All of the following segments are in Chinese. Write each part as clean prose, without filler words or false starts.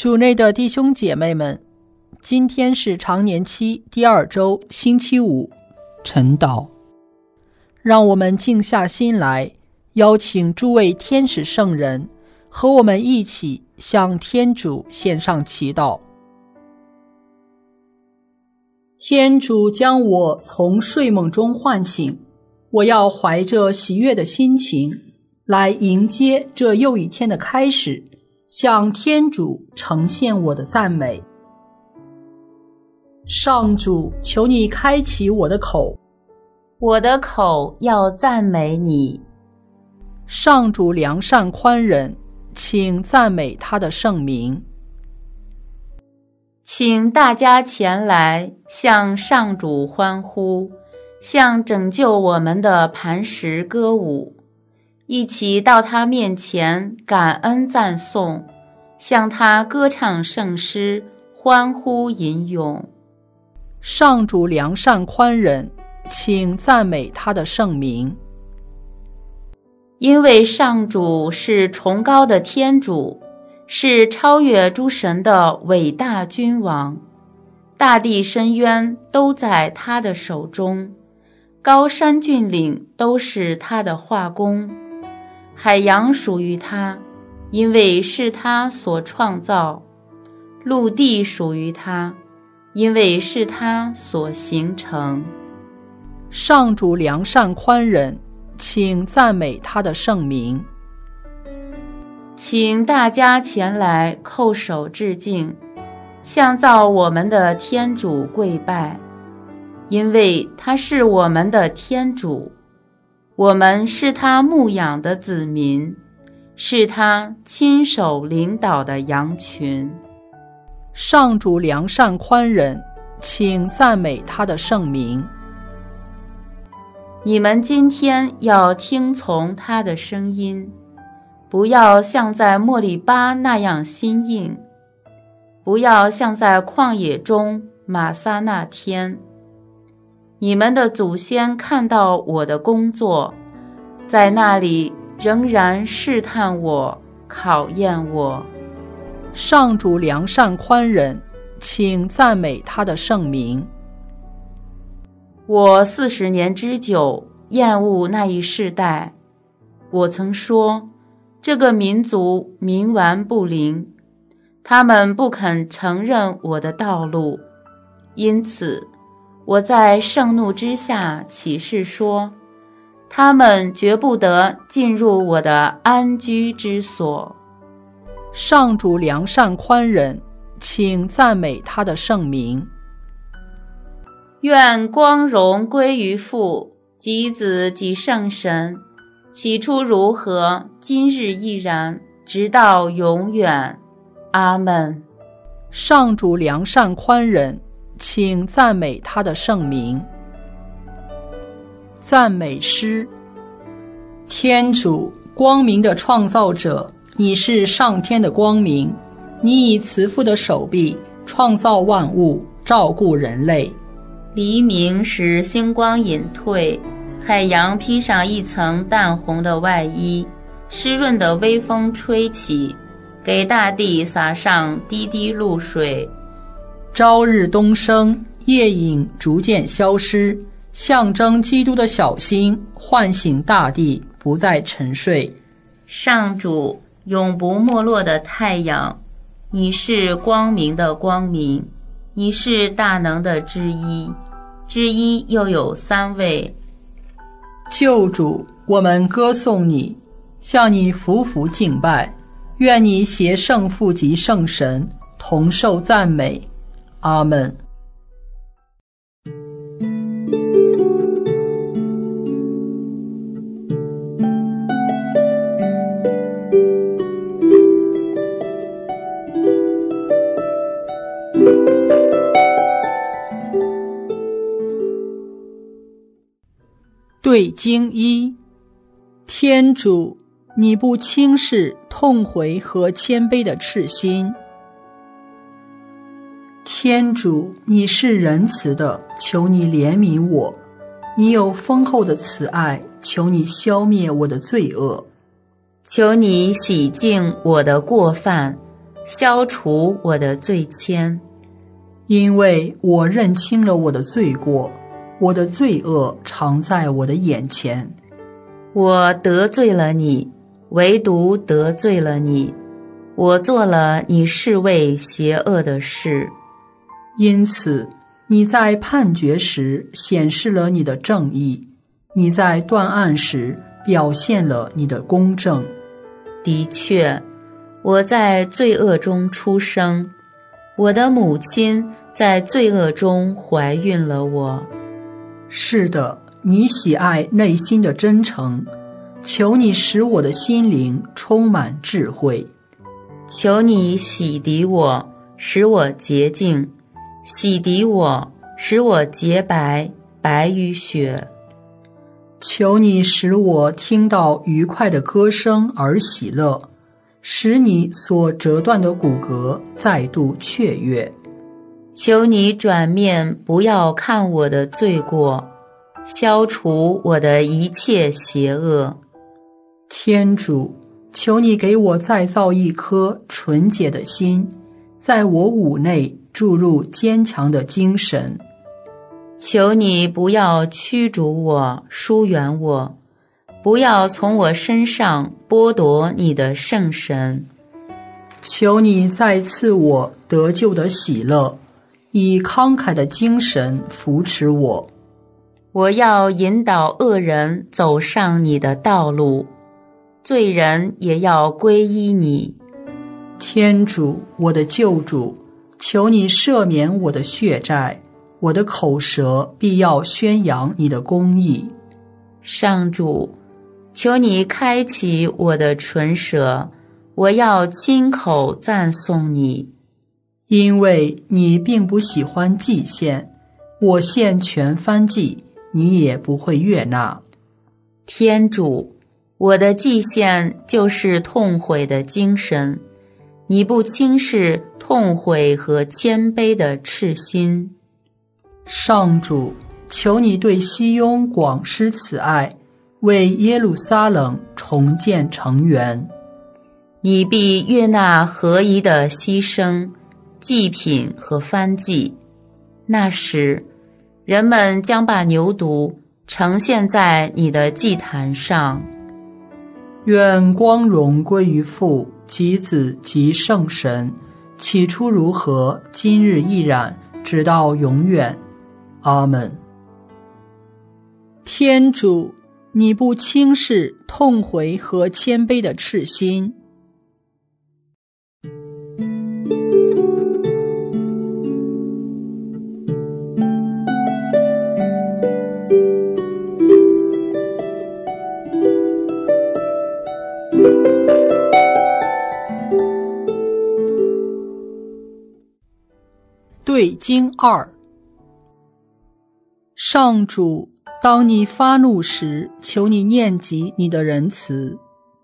主内的弟兄姐妹们，今天是常年期第2周星期五，晨祷。让我们静下心来，邀请诸位天使圣人和我们一起向天主献上祈祷。天主将我从睡梦中唤醒，我要怀着喜悦的心情来迎接这又一天的开始，向天主呈现我的赞美。上主，求你开启我的口， 我的口要赞美你。 上主良善宽仁，请赞美他的圣名。 请大家前来向上主欢呼，向拯救我们的磐石歌舞，一起到他面前感恩赞颂，向他歌唱圣诗，欢呼吟咏。 上主良善宽仁，请赞美他的圣名。 因为上主是崇高的天主，是超越诸神的伟大君王，大地深渊都在他的手中，高山峻岭都是他的画工，海洋属于他，因为是他所创造，陆地属于他，因为是他所形成。 上主良善宽仁，请赞美他的圣名。 请大家前来叩首致敬，向造我们的天主跪拜，因为他是我们的天主，我们是他牧养的子民，是他亲手领导的羊群。 上主良善宽仁，请赞美他的圣名。 你们今天要听从他的声音，不要像在莫利巴那样心硬，不要像在旷野中玛撒那天。你们的祖先看到我的工作，在那里仍然试探我，考验我。 上主良善宽仁，请赞美他的圣名。 我40年之久厌恶那一世代，我曾说，这个民族冥顽不灵，他们不肯承认我的道路，因此我在盛怒之下起誓说，他们绝不得进入我的安居之所。 上主良善宽仁，请赞美他的圣名。 愿光荣归于父及子及圣神，起初如何，今日亦然，直到永远。阿们。 上主良善宽仁，请赞美他的圣名。赞美诗。天主，光明的创造者，你是上天的光明，你以慈父的手臂创造万物，照顾人类。 黎明使星光隐退，海洋披上一层淡红的外衣，湿润的微风吹起，给大地洒上滴滴露水。 朝日东升，夜影逐渐消失，象征基督的小星唤醒大地，不再沉睡。 上主，永不没落的太阳，你是光明的光明，你是大能的之一，之一又有3位。 救主，我们歌颂你，向你匍匐敬拜，愿你携圣父及圣神同受赞美。阿们。对经1。天主，你不轻视痛悔和谦卑的赤心。天主，你是仁慈的，求你怜悯我；你有丰厚的慈爱，求你消灭我的罪恶。 求你洗净我的过犯， 消除我的罪愆。 因为我认清了我的罪过，我的罪恶常在我的眼前。 我得罪了你，唯独得罪了你，我做了你视为邪恶的事。 因此，你在判决时显示了你的正义，你在断案时表现了你的公正。 的确，我在罪恶中出生，我的母亲在罪恶中怀孕了我。 是的，你喜爱内心的真诚，求你使我的心灵充满智慧。 求你洗涤我，使我洁净，洗涤我，使我洁白，白于雪。 求你使我听到愉快的歌声而喜乐，使你所折断的骨骼再度雀跃。 求你转面不要看我的罪过，消除我的一切邪恶。 天主，求你给我再造一颗纯洁的心，在我五内注入坚强的精神。 求你不要驱逐我，疏远我，不要从我身上剥夺你的圣神。 求你再赐我得救的喜乐，以慷慨的精神扶持我。 我要引导恶人走上你的道路，罪人也要皈依你。 天主，我的救主，求你赦免我的血债，我的口舌必要宣扬你的公义。 上主，求你开启我的唇舌，我要亲口赞颂你。 因为你并不喜欢祭献，我献全燔祭，你也不会悦纳。 天主，我的祭献就是痛悔的精神，你不轻视痛悔和谦卑的赤心。 上主，求你对西雍广施慈爱，为耶路撒冷重建城垣。 你必悦纳合宜的牺牲、祭品和燔祭。那时，人们将把牛犊呈现在你的祭坛上。 愿光荣归于父及子及圣神，起初如何，今日亦然，直到永远。阿们。天主，你不轻视痛悔和谦卑的赤心。对经2。上主，当你发怒时，求你念及你的仁慈。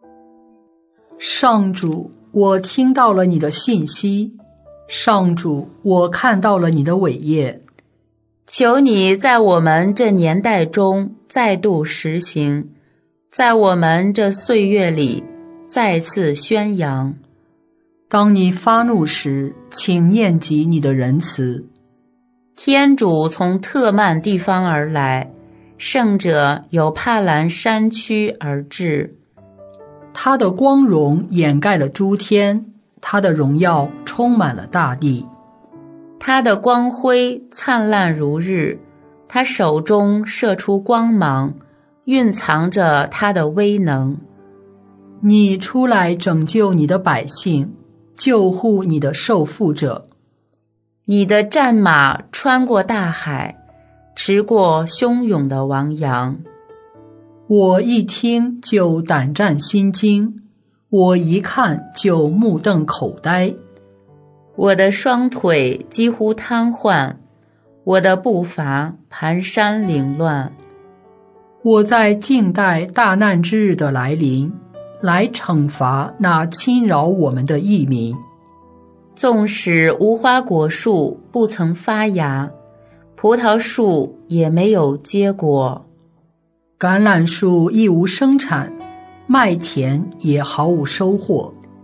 上主，我听到了你的信息。上主，我看到了你的伟业。 求你在我们这年代中再度实行，在我们这岁月里再次宣扬。 当你发怒时，请念及你的仁慈。 天主从特曼地方而来，圣者由帕兰山区而至。 他的光荣掩盖了诸天，他的荣耀充满了大地。 他的光辉灿烂如日，他手中射出光芒，蕴藏着他的威能。 你出来拯救你的百姓，救护你的受缚者。 你的战马穿过大海，驰过汹涌的汪洋。 我一听就胆战心惊，我一看就目瞪口呆。 我的双腿几乎瘫痪，我的步伐蹒跚凌乱。 我在静待大难之日的来临，来惩罚那侵扰我们的异民。 纵使无花果树不曾发芽，葡萄树也没有结果， 橄榄树亦无生产，麦田也毫无收获。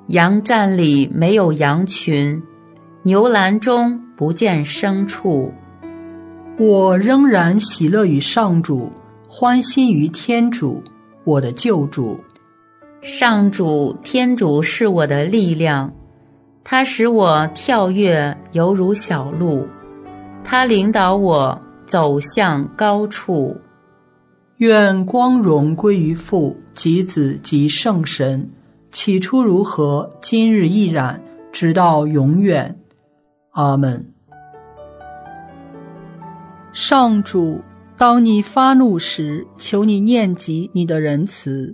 羊站里没有羊群，牛栏中不见牲畜。 我仍然喜乐于上主，欢欣于天主，我的救主。 上主天主是我的力量，他使我跳跃犹如小鹿，他领导我走向高处。 愿光荣归于父及子及圣神，起初如何，今日亦然，直到永远。阿们。上主，当你发怒时，求你念及你的仁慈。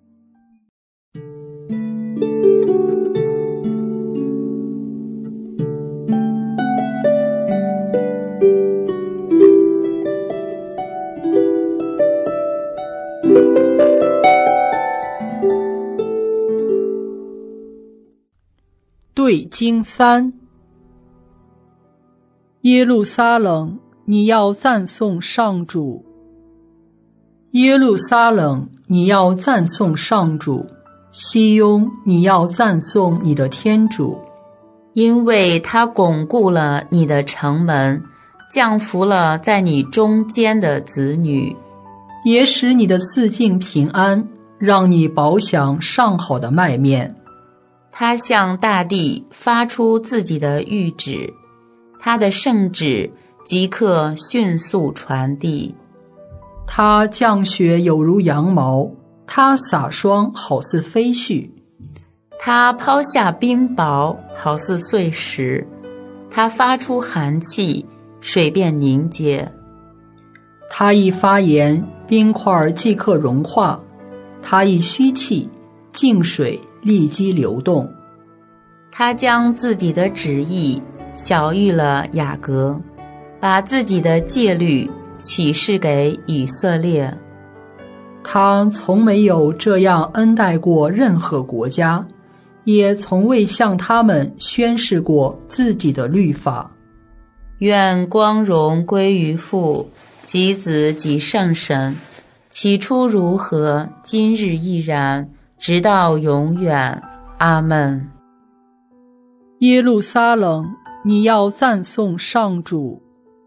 对经3。耶路撒冷，你要赞颂上主。耶路撒冷，你要赞颂上主。西雍，你要赞颂你的天主， 因为他巩固了你的城门，降服了在你中间的子女， 也使你的四境平安，让你饱享上好的麦面。 他向大地发出自己的谕旨，他的圣旨即刻迅速传递。 他降雪有如羊毛，他洒霜好似飞絮。 他抛下冰雹好似碎石，他发出寒气，水便凝结。 他一发言，冰块即刻融化；他一吁气，静水立即流动。 他将自己的旨意晓谕了雅各，把自己的戒律启示给以色列。 他从没有这样恩待过任何国家，也从未向他们宣示过自己的律法。 愿光荣归于父及子及圣神，起初如何，今日亦然，直到永远。阿们。 耶路撒冷，你要赞颂上主。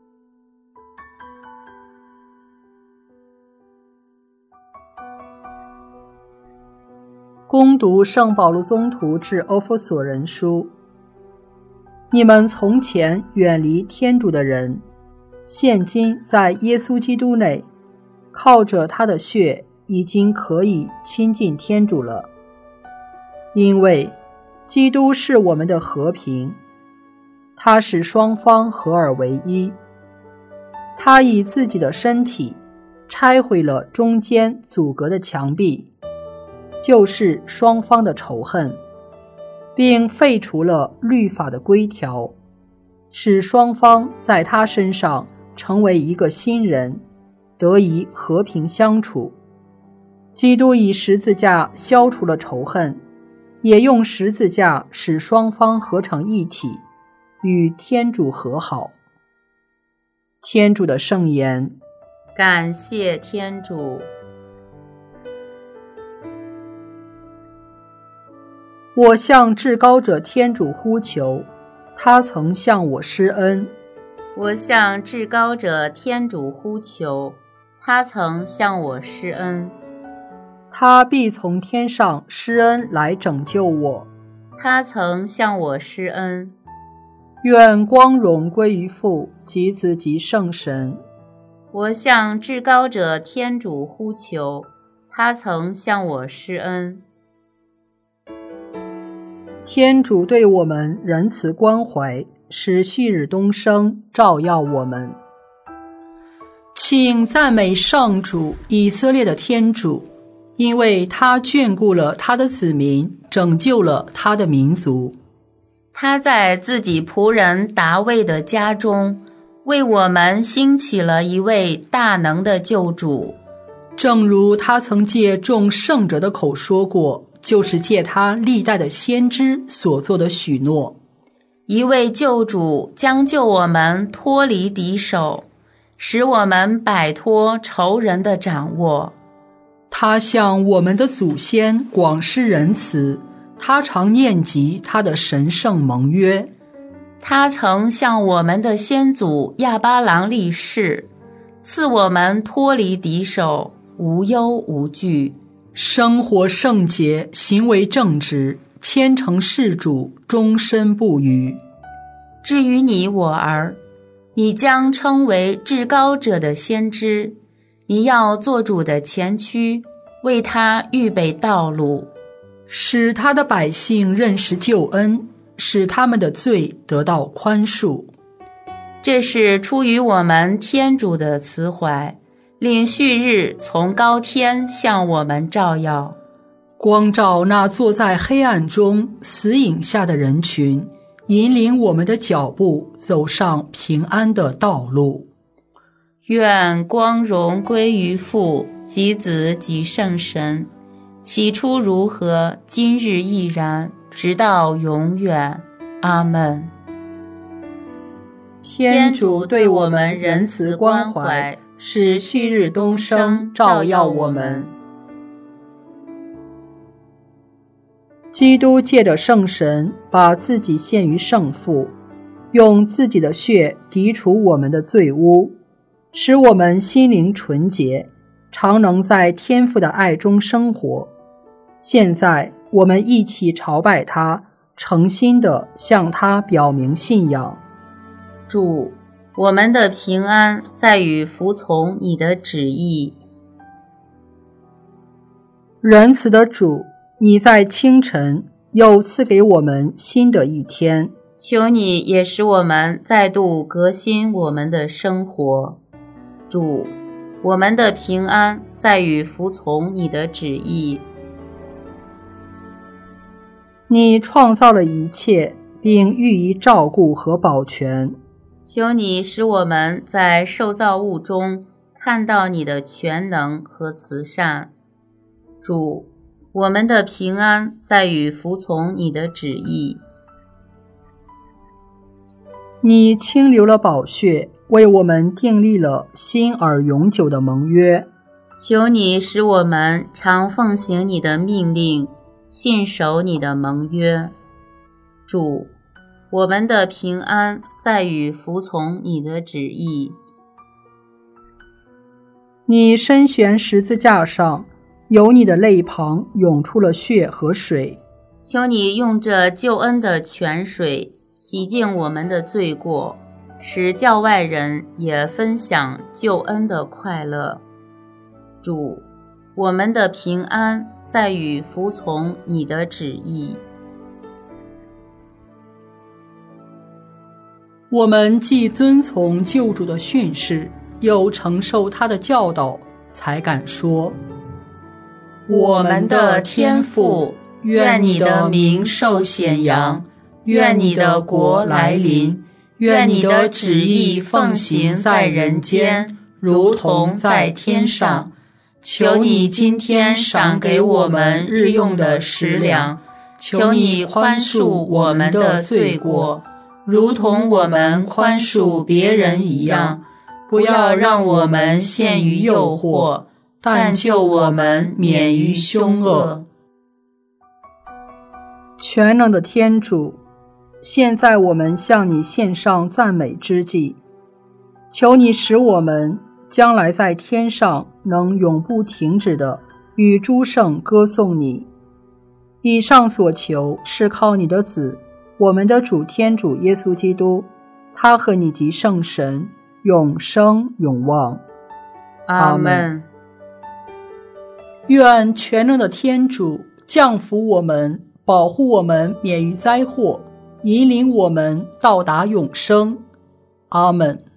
恭读圣保禄宗徒致欧弗所人书。你们从前远离天主的人，现今在耶稣基督内，靠着他的血已经可以亲近天主了。因为基督是我们的和平，他使双方合而为一。他以自己的身体拆毁了中间阻隔的墙壁，就是双方的仇恨，并废除了律法的规条，使双方在他身上成为一个新人，得以和平相处。基督以十字架消除了仇恨，也用十字架使双方合成一体，与天主和好。天主的圣言。 感谢天主。 我向至高者天主呼求，他曾向我施恩。 我向至高者天主呼求，他曾向我施恩。 他必从天上施恩来拯救我。 他曾向我施恩。 愿光荣归于父及子及圣神。 我向至高者天主呼求，他曾向我施恩。 天主对我们仁慈关怀，使旭日东升，照耀我们。请赞美上主，以色列的天主，因为他眷顾了他的子民，拯救了他的民族。 他在自己仆人达味的家中，为我们兴起了一位大能的救主。 正如他曾借众圣者的口说过，就是借他历代的先知所做的许诺。 一位救主将救我们脱离敌手，使我们摆脱仇人的掌握。 他向我们的祖先广施仁慈， 他常念及他的神圣盟约。 他曾向我们的先祖亚巴郎立誓，赐我们脱离敌手，无忧无惧， 生活圣洁，行为正直，虔诚事主，终身不渝。 至于你我儿，你将称为至高者的先知，你要做主的前驱，为他预备道路， 使他的百姓认识救恩，使他们的罪得到宽恕。 这是出于我们天主的慈怀，令旭日从高天向我们照耀， 光照那坐在黑暗中死影下的人群，引领我们的脚步走上平安的道路。 愿光荣归于父及子及圣神，起初如何，今日亦然，直到永远。阿们。天主对我们仁慈关怀，使旭日东升，照耀我们。 基督借着圣神把自己献于圣父，用自己的血涤除我们的罪污，使我们心灵纯洁，常能在天父的爱中生活。现在我们一起朝拜他，诚心地向他表明信仰。 主，我们的平安在于服从你的旨意。 仁慈的主，你在清晨又赐给我们新的一天， 求你也使我们再度革新我们的生活。主，我们的平安在于服从你的旨意。 你创造了一切，并予以照顾和保全。 求你使我们在受造物中看到你的全能和慈善。主，我们的平安在于服从你的旨意。 你倾流了宝血，为我们订立了新而永久的盟约。 求你使我们常奉行你的命令，信守你的盟约。主，我们的平安在于服从你的旨意。 你身悬十字架上，由你的肋旁涌出了血和水。 求你用这救恩的泉水洗净我们的罪过，使教外人也分享救恩的快乐。主，我们的平安在于服从你的旨意。 我们既遵从救主的训示，又承受他的教导，才敢说： 我们的天父，愿你的名受显扬，愿你的国来临，愿你的旨意奉行在人间，如同在天上。求你今天赏给我们日用的食粮，求你宽恕我们的罪过，如同我们宽恕别人一样，不要让我们陷于诱惑，但救我们免于凶恶。 全能的天主，现在我们向你献上赞美之祭，求你使我们将来在天上能永不停止地与诸圣歌颂你。以上所求是靠你的子，我们的主天主耶稣基督，他和你及圣神永生永望。 阿们。 愿全能的天主降福我们，保护我们免于灾祸，引领我们到达永生。阿们。